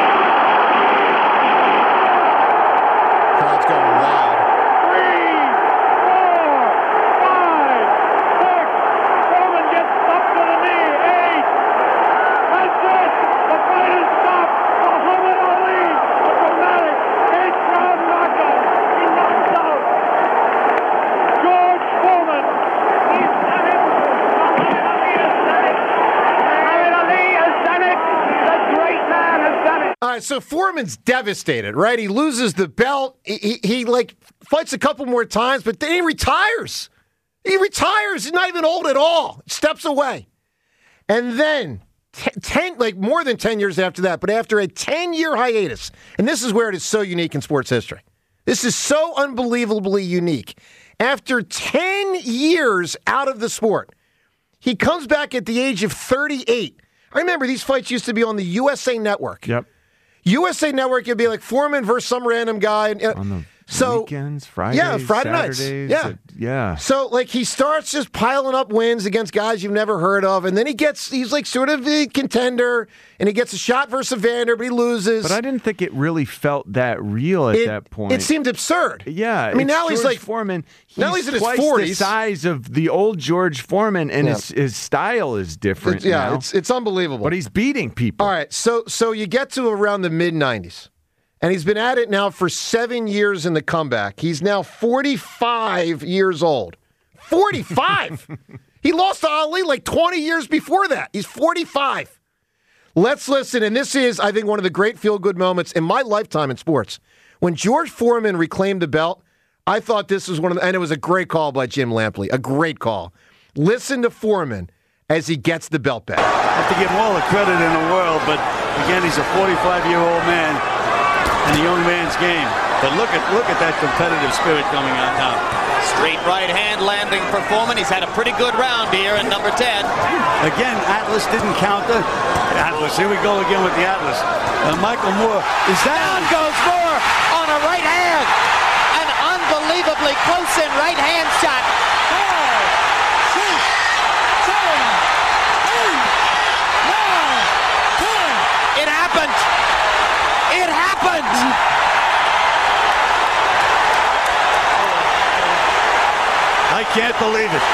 Crowd's going wild. Three, four, five, six. Foreman gets up to the knee. Eight. That's it. The fight is stopped. Muhammad Ali, a dramatic eighth round knockout. He knocks out George Foreman. He's done it. Muhammad Ali has done it. Muhammad Ali has done it. The great man has done it. All right, so Foreman's devastated, right? He loses the belt. He, he, he, like, fights a couple more times, but then he retires. He retires. He's not even old at all. Steps away. And then, t- ten, like, more than ten years after that, but after a ten-year hiatus, and this is where it is so unique in sports history. This is so unbelievably unique. After ten years out of the sport, He comes back at the age of thirty-eight. I remember these fights used to be on the U S A Network. Yep. U S A Network, it'd be like Foreman versus some random guy. On the so, weekends, Fridays, yeah, Friday Saturdays, nights. Yeah. uh, yeah. So, like, he starts just piling up wins against guys you've never heard of, and then he gets, he's like sort of the contender, and he gets a shot versus Evander, but he loses. But I didn't think it really felt that real at It- that point. it seemed absurd. Yeah. I mean, it's now he's George like- Foreman. He's now he's in his twice forties. the size of the old George Foreman, and Yeah. his, his style is different. It's- yeah, now. it's it's unbelievable. But he's beating people. All right, so so you get to around the mid nineties, and he's been at it now for seven years in the comeback. He's now forty-five years old. forty-five. He lost to Ali like twenty years before that. He's forty-five. Let's listen, and this is, I think, one of the great feel-good moments in my lifetime in sports. When George Foreman reclaimed the belt, I thought this was one of the, and it was a great call by Jim Lampley, a great call. Listen to Foreman as he gets the belt back. I have to give him all the credit in the world, but again, he's a forty-five-year-old man in a young man's game. But look at look at that competitive spirit coming out now. Straight right hand landing for Foreman. He's had a pretty good round here in number ten. Again, Atlas didn't counter. Atlas, here we go again with the Atlas. Uh, Michael Moore is Down down. goes Moore on a right hand. An unbelievably close-in right hand shot. Five, six, seven, eight, nine, ten. It happened. It happened. I can't believe it.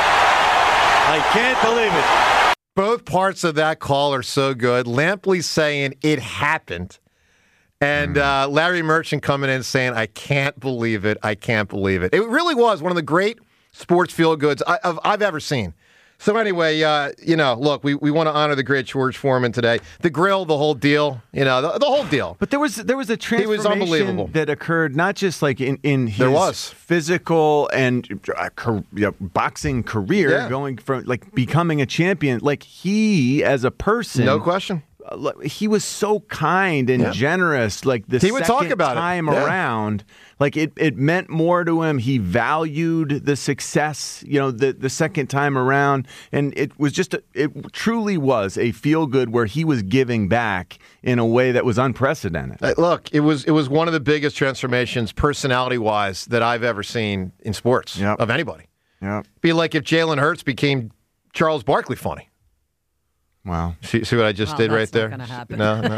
I can't believe it. Both parts of that call are so good. Lampley saying it happened, and uh, Larry Merchant coming in saying, I can't believe it. I can't believe it. It really was one of the great sports feel-goods I, I've, I've ever seen. So anyway, uh, you know, look, we, we want to honor the great George Foreman today. The grill, the whole deal, you know, the, the whole deal. But there was there was a He was unbelievable. transformation that occurred not just like in, in his There was. physical and uh, car, you know, boxing career, Yeah. going from like becoming a champion. Like he, as a person, No question. uh, look, he was so kind and Yeah. generous. Like the He would second talk about it. time Yeah. around, like it, it meant more to him. He valued the success, you know, the the second time around, and it was just a, it truly was a feel good where he was giving back in a way that was unprecedented. Uh, Look, it was it was one of the biggest transformations, personality-wise, that I've ever seen in sports Yep. of anybody. Yeah. Be like if Jalen Hurts became Charles Barkley funny. Wow. See, see what I just Well, did right that's not there? gonna happen. No, no.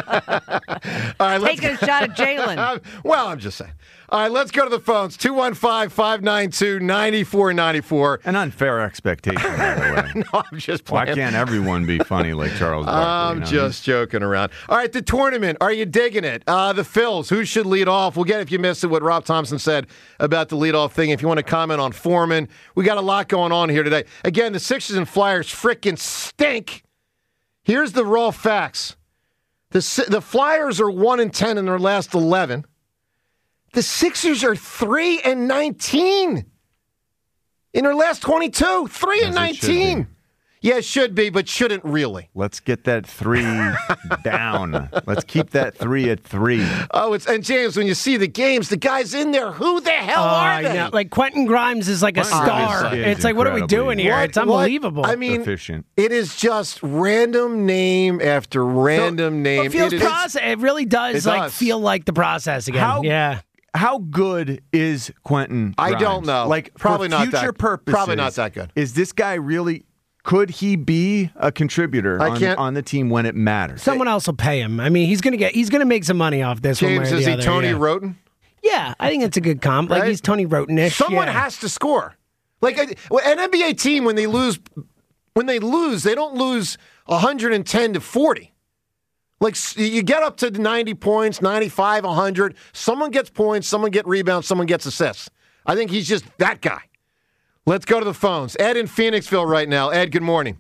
All right, let's Taking a shot at Jalen. well, I'm just saying. All right, let's go to the phones. two one five, five nine two, nine four nine four. An unfair expectation, by the way. No, I'm just Why playing. can't everyone be funny like Charles Barkley? I'm you know? just joking around. All right, the tournament. Are you digging it? Uh, the Phils. Who should lead off? We'll get, if you missed it, what Rob Thompson said about the leadoff thing. If you want to comment on Foreman, we got a lot going on here today. Again, the Sixers and Flyers frickin' stink. Here's the raw facts. The Si- the Flyers are one and ten in their last eleven. The Sixers are three and nineteen in their last twenty-two. Three and As it should nineteen. Yeah, it should be, but shouldn't really. Let's get that three down. Let's keep that three at three. Oh, it's and James, when you see the games, the guys in there, who the hell Oh, are I they? know. Like Quentin Grimes is like a Quentin Grimes star. is It's like, what are we incredibly doing here? What- It's unbelievable. what- I mean, Efficient. it is just random name after random name. It feels It is- process. It really does It like does. feel like the process again. How- yeah. How good is Quentin I Grimes? don't know. Like Probably for not future that- purposes, probably not that good. Is this guy really? Could he be a contributor I on, can't- on the team when it matters? Someone else will pay him. I mean, he's gonna get. He's gonna make some money off this. one James, way or is the he other, Tony yeah. Roten? Yeah, I think it's a good comp. Like Right? he's Tony Roten-ish. Someone yeah. has to score. Like a- well, an N B A team, when they lose, when they lose, they don't lose one hundred ten to forty. Like s- you get up to ninety points, ninety-five, one hundred. Someone gets points, someone gets rebounds, someone gets assists. I think he's just that guy. Let's go to the phones. Ed in Phoenixville right now. Ed, good morning.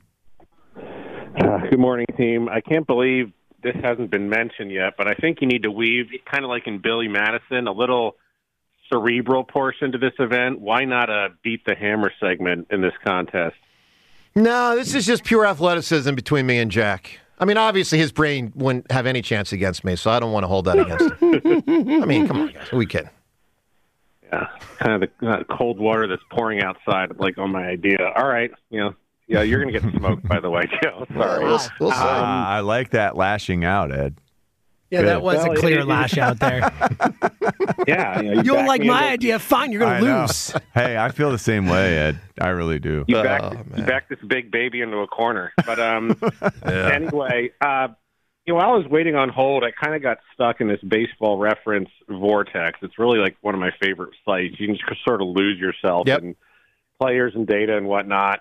Uh, good morning, team. I can't believe this hasn't been mentioned yet, but I think you need to weave, kind of like in Billy Madison, a little cerebral portion to this event. Why not a beat the hammer segment in this contest? No, this is just pure athleticism between me and Jack. I mean, obviously his brain wouldn't have any chance against me, so I don't want to hold that against him. I mean, come on, guys. Who we kidding? Yeah, kind of the uh, cold water that's pouring outside, like on my idea. All right, you know, Yeah, you're going to get smoked, by the way, Joe. Sorry. We'll, we'll um, I like that lashing out, Ed. Yeah, Good. that was Well, a clear it- it- lash out there. Yeah. You, know, You don't back like me my into- idea? Fine, you're I going to know. lose. Hey, I feel the same way, Ed. I really do. You backed, you backed this big baby into a corner. But um, Yeah. anyway, uh, you know, while I was waiting on hold, I kind of got stuck in this baseball reference vortex. It's really like one of my favorite sites. You can just sort of lose yourself Yep. in players and data and whatnot.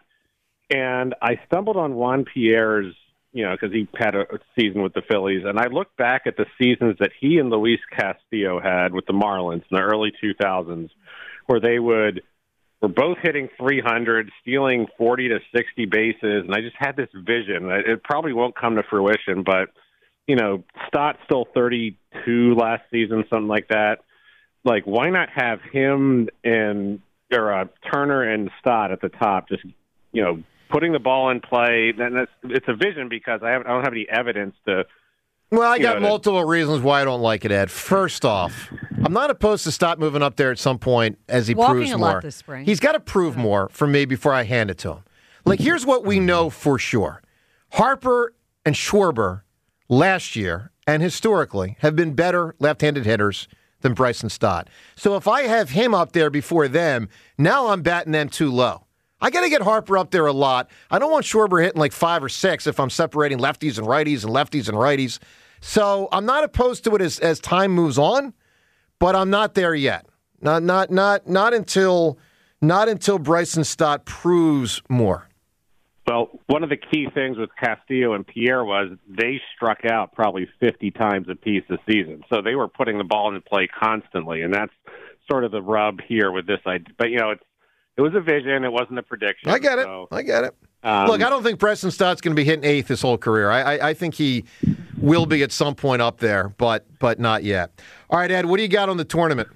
And I stumbled on Juan Pierre's, you know, because he had a a season with the Phillies. And I looked back at the seasons that he and Luis Castillo had with the Marlins in the early two thousands, where they would were both hitting three hundred, stealing forty to sixty bases. And I just had this vision. It probably won't come to fruition, but, you know, Stott still thirty-two last season, something like that. Like, why not have him and or uh, Turner and Stott at the top, just, you know, putting the ball in play? And that's, it's a vision because I, have, I don't have any evidence to. Well, I you got know, to- multiple reasons why I don't like it, Ed. First off, I'm not opposed to stop moving up there at some point as he Walking proves a more. lot this spring. He's got to prove more for me before I hand it to him. Like, here's what we know for sure. Harper and Schwarber last year and historically have been better left-handed hitters than Bryson Stott. So if I have him up there before them, now I'm batting them too low. I got to get Harper up there a lot. I don't want Schwarber hitting like five or six if I'm separating lefties and righties and lefties and righties. So I'm not opposed to it as, as time moves on, but I'm not there yet. Not not not not until not until Bryson Stott proves more. Well, one of the key things with Castillo and Pierre was they struck out probably fifty times apiece this season. So they were putting the ball in play constantly, and that's sort of the rub here with this idea. But, you know, it's, it was a vision. It wasn't a prediction. I get it. So, I get it. um, Look, I don't think Bryson Stott's going to be hitting eighth his whole career. I, I I think he will be at some point up there, but but not yet. All right, Ed, what do you got on the tournament?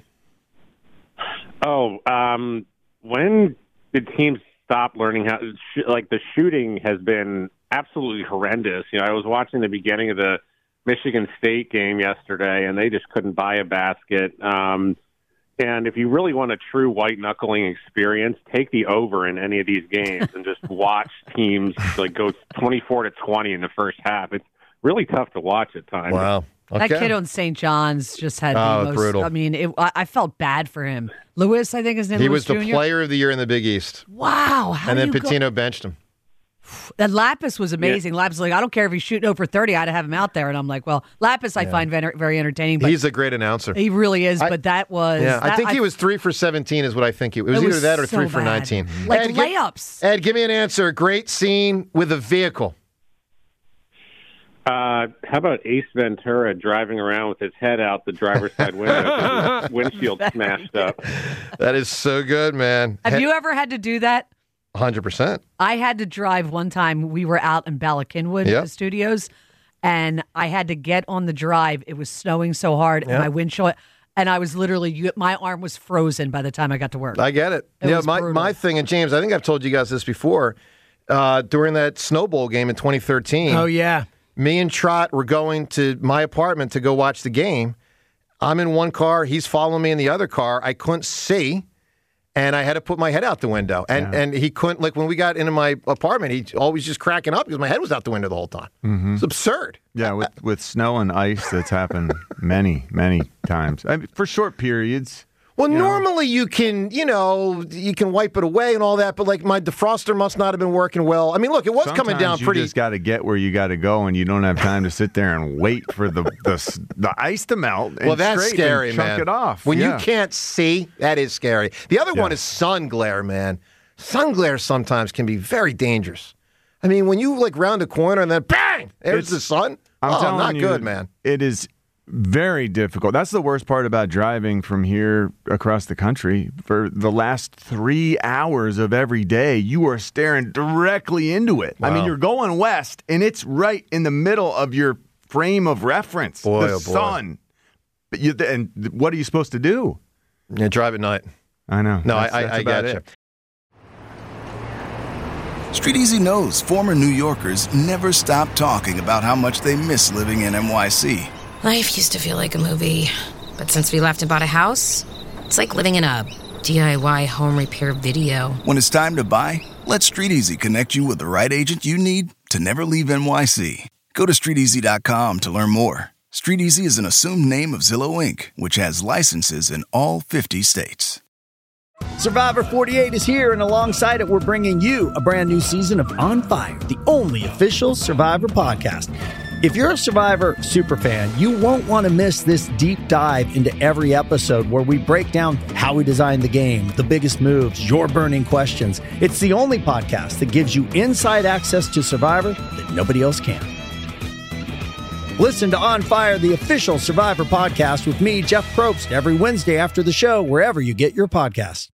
Oh, um, when did teams stop learning how? Sh- like the shooting has been absolutely horrendous. You know, I was watching the beginning of the Michigan State game yesterday, and they just couldn't buy a basket. Um, and if you really want a true white knuckling experience, take the over in any of these games and just watch teams like go twenty-four to twenty in the first half. It's really tough to watch at times. Wow. That kid on Saint John's just had Oh, the most. brutal. I mean, it, I, I felt bad for him. Lewis, I think his name He Lewis was the Junior player of the year in the Big East. Wow. How and do then you go- Patino benched him. And Lapis was amazing. Lapis was like, I don't care if he's shooting over thirty, I'd have him out there. And I'm like, well, Lapis I Yeah. find very, very entertaining. But He's a great announcer. he really is. I- but that was. Yeah, I that- think he was three for seventeen is what I think he was. It was It either was that or so three for bad. nineteen. Like Ed, gi- layups. Ed, give me an answer. Great scene with a vehicle. Uh, how about Ace Ventura driving around with his head out the driver's side window, 'cause his windshield smashed up? That is so good, man. Have you ever had to do that? one hundred percent. I had to drive one time. We were out in Ballackinwood Yep. the studios, and I had to get on the drive. It was snowing so hard, and Yep. my windshield, and I was literally, you- my arm was frozen by the time I got to work. I get it. It yeah, was my, brutal. my thing, and James, I think I've told you guys this before, uh, during that Snow Bowl game in twenty thirteen. Oh, yeah. Me and Trot were going to my apartment to go watch the game. I'm in one car. He's following me in the other car. I couldn't see, and I had to put my head out the window. And and he couldn't, like, when we got into my apartment, he always just cracking up because my head was out the window the whole time. Mm-hmm. It's absurd. Yeah, with, with snow and ice, that's happened many, many times. I mean, for short periods. Well, normally you can, you know, you can wipe it away and all that, but like my defroster must not have been working well. I mean, look, it was coming down Sometimes pretty. You just got to get where you got to go, and you don't have time to sit there and wait for the the, the ice to melt. And Well, that's scrape scary, and chunk man. it off. When Yeah. you can't see, that is scary. The other one is sun glare, man. Sun glare sometimes can be very dangerous. I mean, when you like round a corner and then bang, there's It's- the sun. I'm oh, telling not you, good, man. It is very difficult. That's the worst part about driving from here across the country. For the last three hours of every day, you are staring directly into it. I mean, Wow. you're going west, and it's right in the middle of your frame of reference, Boy, the oh, boy. sun. But you, and what are you supposed to do? Yeah, drive at night. I know. No, That's- I, that's I, I about get it. you. Street Easy knows former New Yorkers never stop talking about how much they miss living in N Y C. Life used to feel like a movie, but since we left and bought a house, it's like living in a D I Y home repair video. When it's time to buy, Let StreetEasy connect you with the right agent you need to never leave N Y C. Go to street easy dot com to learn more. StreetEasy is an assumed name of Zillow Incorporated, which has licenses in all fifty states. Survivor forty-eight is here, and alongside it, we're bringing you a brand new season of On Fire, the only official Survivor podcast. If you're a Survivor superfan, you won't want to miss this deep dive into every episode where we break down how we designed the game, the biggest moves, your burning questions. It's the only podcast that gives you inside access to Survivor that nobody else can. Listen to On Fire, the official Survivor podcast with me, Jeff Probst, every Wednesday after the show, wherever you get your podcasts.